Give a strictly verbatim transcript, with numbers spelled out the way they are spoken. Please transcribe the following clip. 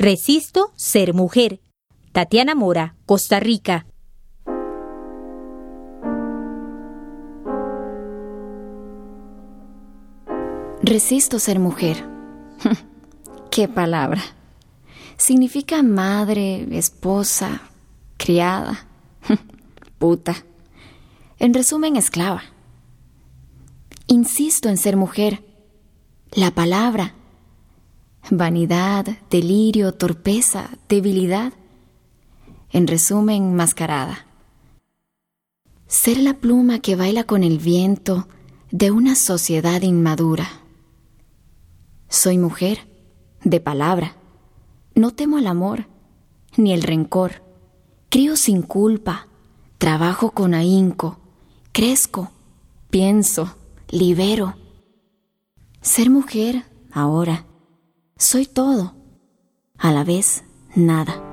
Resisto ser mujer. Tatiana Mora, Costa Rica. Resisto ser mujer. ¡Qué palabra! Significa madre, esposa, criada, puta. En resumen, esclava. Insisto en ser mujer. La palabra. Vanidad, delirio, torpeza, debilidad. En resumen, mascarada. Ser la pluma que baila con el viento de una sociedad inmadura. Soy mujer, de palabra. No temo al amor, ni el rencor. Crío sin culpa, trabajo con ahínco, crezco, pienso, libero. Ser mujer, ahora, soy todo, a la vez nada.